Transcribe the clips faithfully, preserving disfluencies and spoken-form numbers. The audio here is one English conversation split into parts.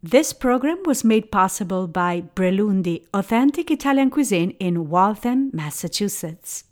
This program was made possible by Brelundi, authentic Italian cuisine in Waltham, Massachusetts.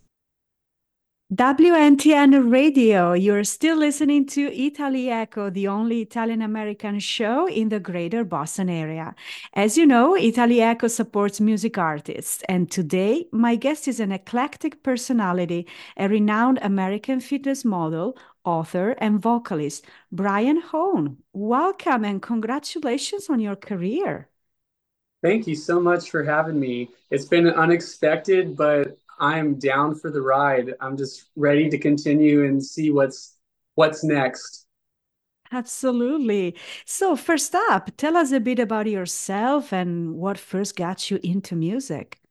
W N T N Radio, you're still listening to Italy Echo, the only Italian-American show in the greater Boston area. As you know, Italy Echo supports music artists, and today my guest is an eclectic personality, a renowned American fitness model, author, and vocalist, Brian Hone. Welcome and congratulations on your career. Thank you so much for having me. It's been unexpected, but I'm down for the ride. I'm just ready to continue and see what's what's next. Absolutely. So, first up, tell us a bit about yourself and what first got you into music.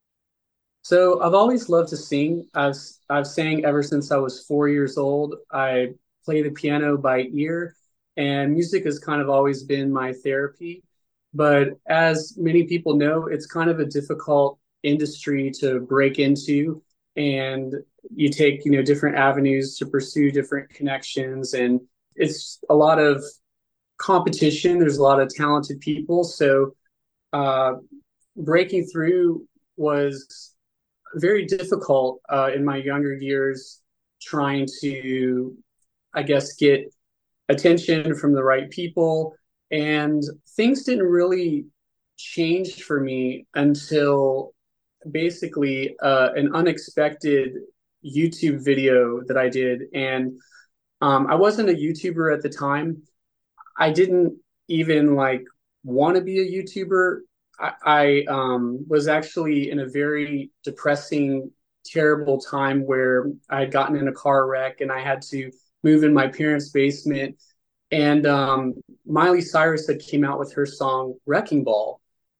So I've always loved to sing. I've I've sang ever since I was four years old. I play the piano by ear, and music has kind of always been my therapy. But as many people know, it's kind of a difficult industry to break into, and you take, you know, different avenues to pursue different connections, and it's a lot of competition. There's a lot of talented people, so uh, breaking through was very difficult uh, in my younger years, trying to, I guess, get attention from the right people. And things didn't really change for me until basically uh, an unexpected YouTube video that I did. And um, I wasn't a YouTuber at the time. I didn't even like want to be a YouTuber. I, I um, was actually in a very depressing, terrible time where I had gotten in a car wreck and I had to move in my parents' basement. And um, Miley Cyrus had came out with her song Wrecking Ball.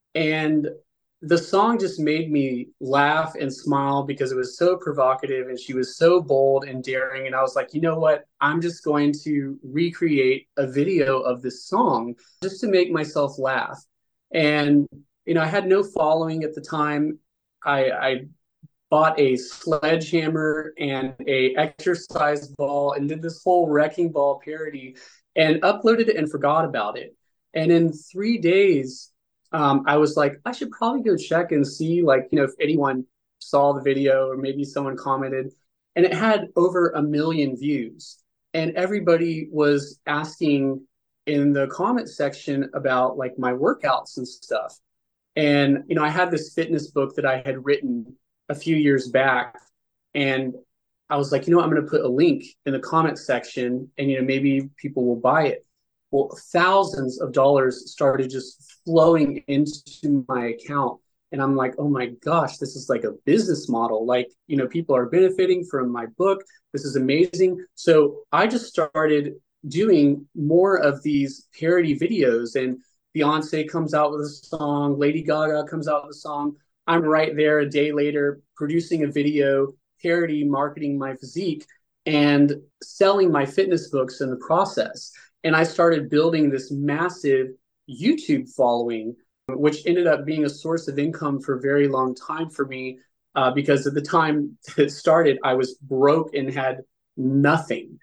And the song just made me laugh and smile because it was so provocative and she was so bold and daring. And I was like, you know what? I'm just going to recreate a video of this song just to make myself laugh. And, you know, I had no following at the time. I, I bought a sledgehammer and a exercise ball and did this whole wrecking ball parody and uploaded it and forgot about it. And in three days, um, I was like, I should probably go check and see, like, you know, if anyone saw the video or maybe someone commented. And it had over a million views. And everybody was asking in the comment section about like my workouts and stuff. And, you know, I had this fitness book that I had written a few years back. And I was like, you know what, I'm going to put a link in the comment section and, you know, maybe people will buy it. Well, thousands of dollars started just flowing into my account. And I'm like, oh my gosh, this is like a business model. Like, you know, people are benefiting from my book. This is amazing. So I just started doing more of these parody videos. And Beyonce comes out with a song, Lady Gaga comes out with a song. I'm right there a day later producing a video, parody, marketing my physique, and selling my fitness books in the process. And I started building this massive YouTube following, which ended up being a source of income for a very long time for me. Uh, because at the time it started, I was broke and had nothing.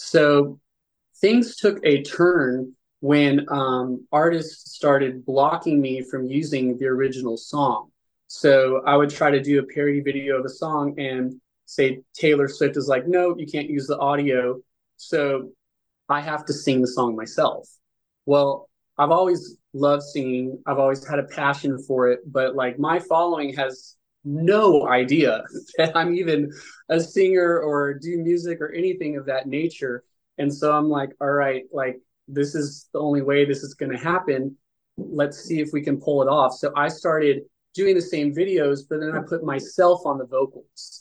So things took a turn when um, artists started blocking me from using the original song. So I would try to do a parody video of a song and say Taylor Swift is like, no, you can't use the audio. So I have to sing the song myself. Well, I've always loved singing. I've always had a passion for it, but like my following has no idea that I'm even a singer or do music or anything of that nature. And so I'm like, all right, like this is the only way this is going to happen. Let's see if we can pull it off. So I started doing the same videos, but then I put myself on the vocals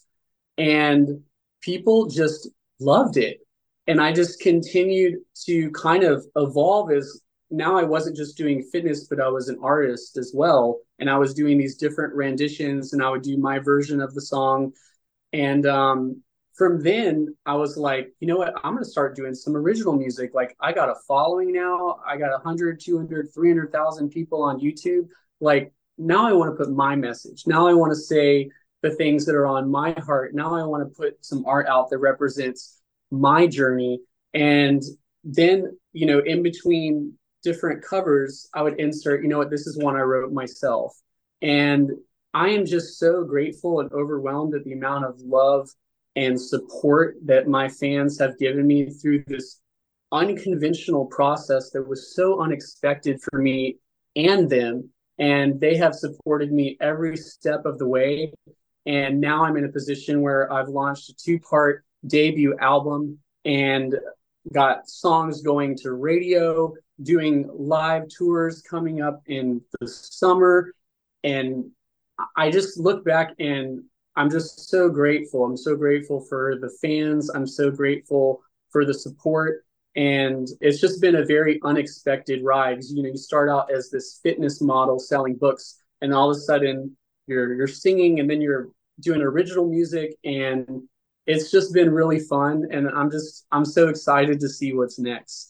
and people just loved it. And I just continued to kind of evolve as now I wasn't just doing fitness, but I was an artist as well. And I was doing these different renditions and I would do my version of the song. And um, from then I was like, you know what, I'm going to start doing some original music. Like I got a following now. I got one hundred, two hundred, three hundred thousand people on YouTube. Like now I want to put my message. Now I want to say the things that are on my heart. Now I want to put some art out that represents my journey. And then, you know, in between different covers, I would insert, you know what, this is one I wrote myself. And I am just so grateful and overwhelmed at the amount of love and support that my fans have given me through this unconventional process that was so unexpected for me and them. And they have supported me every step of the way. And now I'm in a position where I've launched a two part debut album and got songs going to radio, doing live tours coming up in the summer. And I just look back and I'm just so grateful. I'm so grateful for the fans. I'm so grateful for the support. And it's just been a very unexpected ride. You know, you start out as this fitness model selling books, and all of a sudden you're you're singing, and then you're doing original music, and it's just been really fun. And I'm just I'm so excited to see what's next.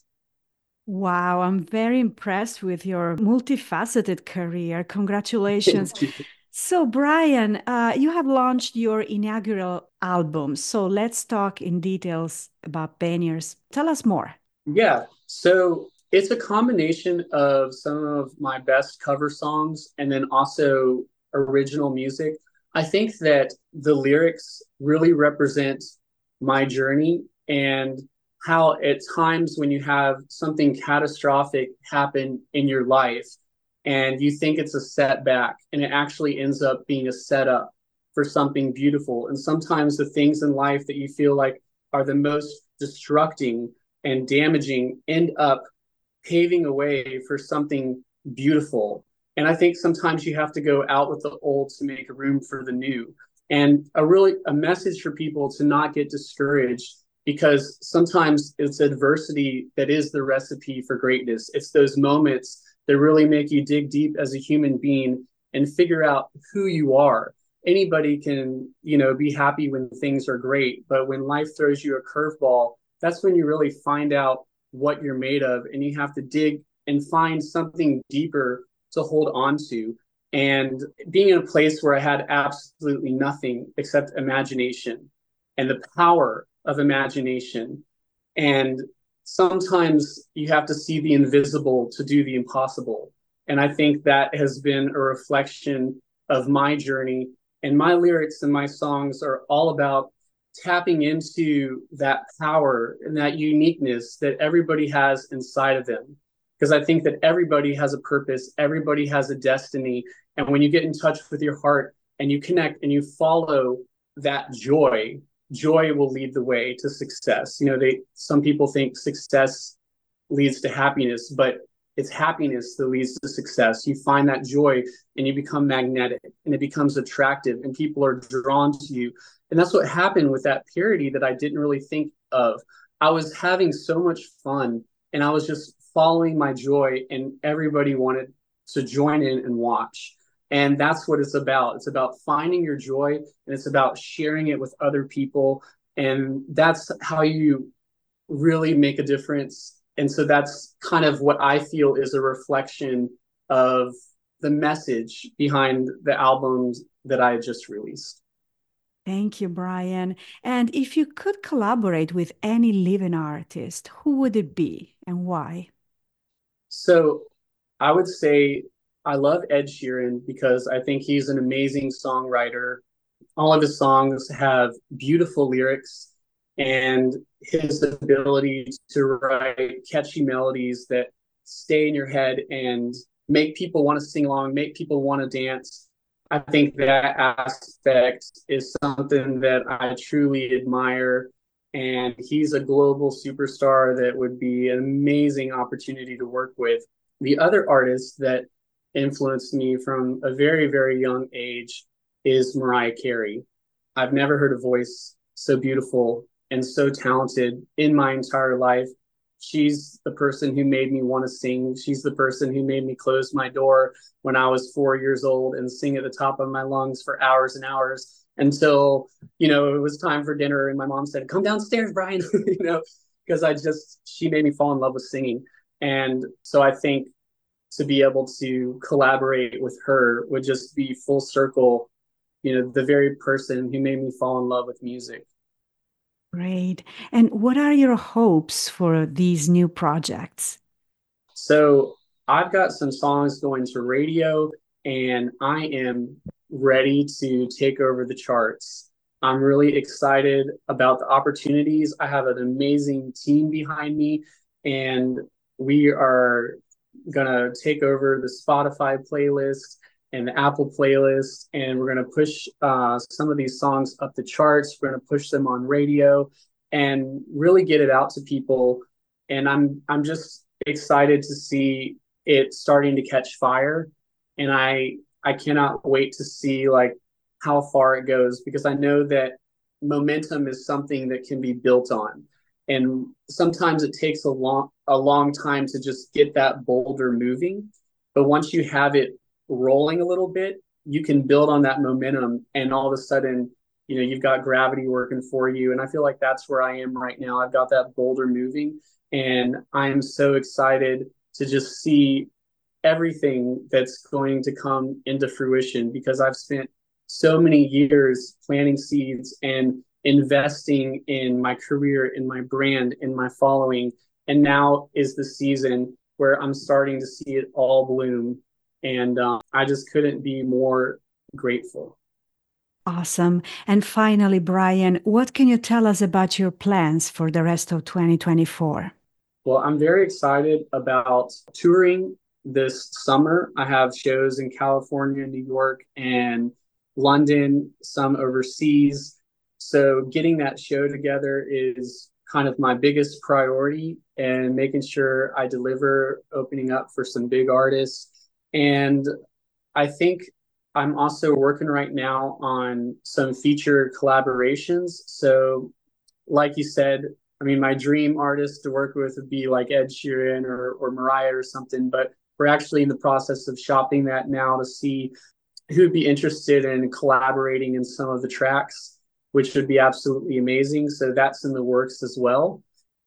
Wow, I'm very impressed with your multifaceted career. Congratulations. So, Brian, uh, you have launched your inaugural album. So let's talk in details about Pioneers. Tell us more. Yeah. So it's a combination of some of my best cover songs and then also original music. I think that the lyrics really represent my journey and how at times when you have something catastrophic happen in your life and you think it's a setback, and it actually ends up being a setup for something beautiful. And sometimes the things in life that you feel like are the most destructing and damaging end up paving a way for something beautiful. And I think sometimes you have to go out with the old to make room for the new. And a really a message for people to not get discouraged, because sometimes it's adversity that is the recipe for greatness. It's those moments that really make you dig deep as a human being and figure out who you are. Anybody can, you know, be happy when things are great, but when life throws you a curveball, that's when you really find out what you're made of, and you have to dig and find something deeper to hold on to. And being in a place where I had absolutely nothing except imagination and the power of imagination. And sometimes you have to see the invisible to do the impossible. And I think that has been a reflection of my journey. And my lyrics and my songs are all about tapping into that power and that uniqueness that everybody has inside of them. Because I think that everybody has a purpose, everybody has a destiny. And when you get in touch with your heart and you connect and you follow that joy, joy will lead the way to success. You know, they some people think success leads to happiness, but it's happiness that leads to success. You find that joy and you become magnetic and it becomes attractive and people are drawn to you. And that's what happened with that parody that I didn't really think of. I was having so much fun and I was just following my joy, and everybody wanted to join in and watch. And that's what it's about. It's about finding your joy, and it's about sharing it with other people. And that's how you really make a difference. And so that's kind of what I feel is a reflection of the message behind the albums that I just released. Thank you, Brian. And if you could collaborate with any living artist, who would it be and why? So I would say I love Ed Sheeran because I think he's an amazing songwriter. All of his songs have beautiful lyrics, and his ability to write catchy melodies that stay in your head and make people want to sing along, make people want to dance. I think that aspect is something that I truly admire. And he's a global superstar that would be an amazing opportunity to work with. The other artist that influenced me from a very, very young age is Mariah Carey. I've never heard a voice so beautiful and so talented in my entire life. She's the person who made me want to sing. She's the person who made me close my door when I was four years old and sing at the top of my lungs for hours and hours until, you know, it was time for dinner and my mom said, come downstairs, Brian, you know, because I just, she made me fall in love with singing. And so I think to be able to collaborate with her would just be full circle, you know, the very person who made me fall in love with music. Great. And what are your hopes for these new projects? So I've got some songs going to radio, and I am ready to take over the charts. I'm really excited about the opportunities. I have an amazing team behind me, and we are going to take over the Spotify playlist and the Apple playlist, and we're going to push uh, some of these songs up the charts. We're going to push them on radio and really get it out to people. And I'm I'm just excited to see it starting to catch fire, and I I cannot wait to see like how far it goes, because I know that momentum is something that can be built on, and sometimes it takes a long a long time to just get that boulder moving, but once you have it rolling a little bit, you can build on that momentum, and all of a sudden, you know, you've got gravity working for you. And I feel like that's where I am right now. I've got that boulder moving, and I'm so excited to just see everything that's going to come into fruition, because I've spent so many years planting seeds and investing in my career, in my brand, in my following. And now is the season where I'm starting to see it all bloom. And uh, I just couldn't be more grateful. Awesome. And finally, Brian, what can you tell us about your plans for the rest of twenty twenty-four? Well, I'm very excited about touring this summer. I have shows in California, New York, and London, some overseas. So getting that show together is kind of my biggest priority, and making sure I deliver, opening up for some big artists. And I think I'm also working right now on some feature collaborations. So like you said, I mean, my dream artist to work with would be like Ed Sheeran or, or Mariah or something, but we're actually in the process of shopping that now to see who'd be interested in collaborating in some of the tracks, which would be absolutely amazing. So that's in the works as well.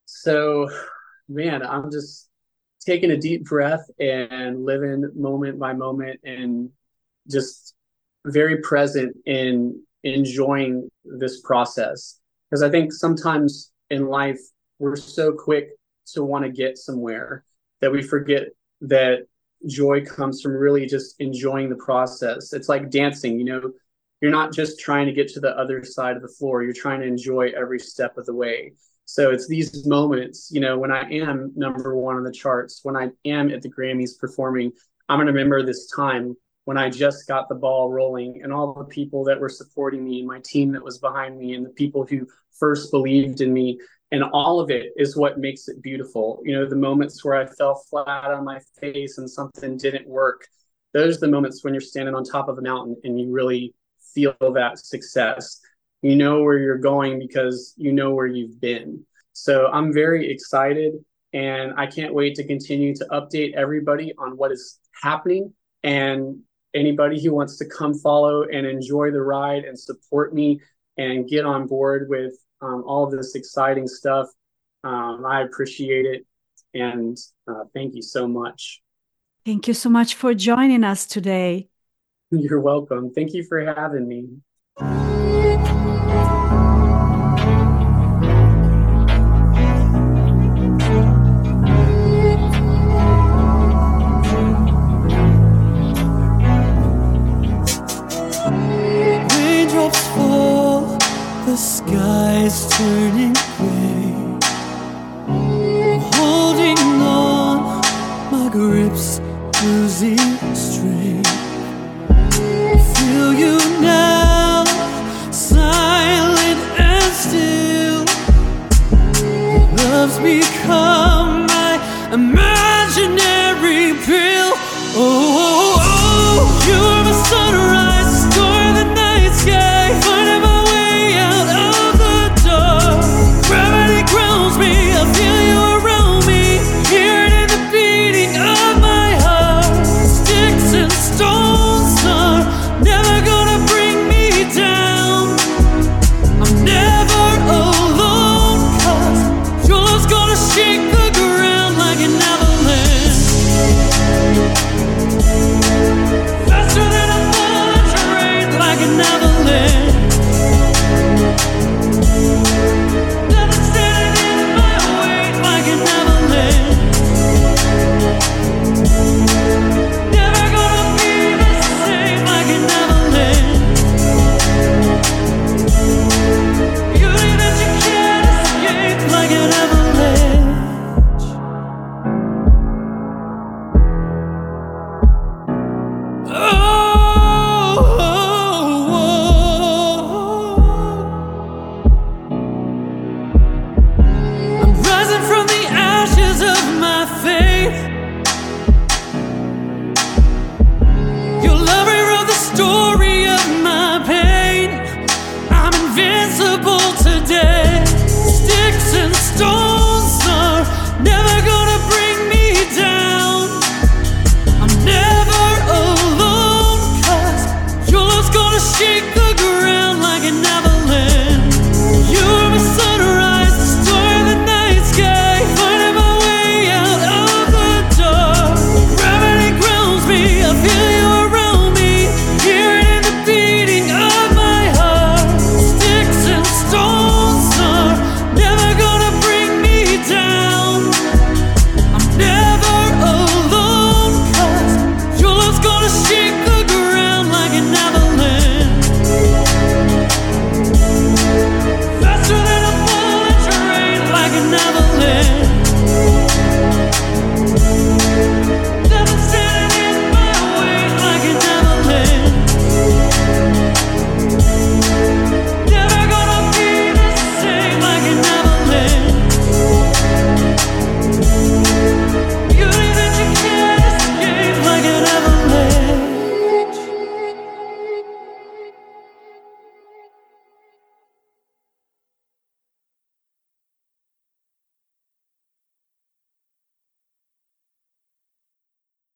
So, man, I'm just taking a deep breath and living moment by moment, and just very present in enjoying this process. Because I think sometimes in life, we're so quick to want to get somewhere that we forget that joy comes from really just enjoying the process. It's like dancing, you know, you're not just trying to get to the other side of the floor, you're trying to enjoy every step of the way. So it's these moments, you know, when I am number one on the charts, when I am at the Grammys performing, I'm going to remember this time when I just got the ball rolling, and all the people that were supporting me, and my team that was behind me, and the people who first believed in me. And all of it is what makes it beautiful. You know, the moments where I fell flat on my face and something didn't work, those are the moments when you're standing on top of a mountain and you really feel that success. You know where you're going because you know where you've been. So I'm very excited, and I can't wait to continue to update everybody on what is happening. And anybody who wants to come follow and enjoy the ride and support me and get on board with um, all of this exciting stuff, um, I appreciate it. And uh, thank you so much. Thank you so much for joining us today. You're welcome. Thank you for having me. Raindrops fall, the sky's turning gray. I'm holding on, my grip's losing strength.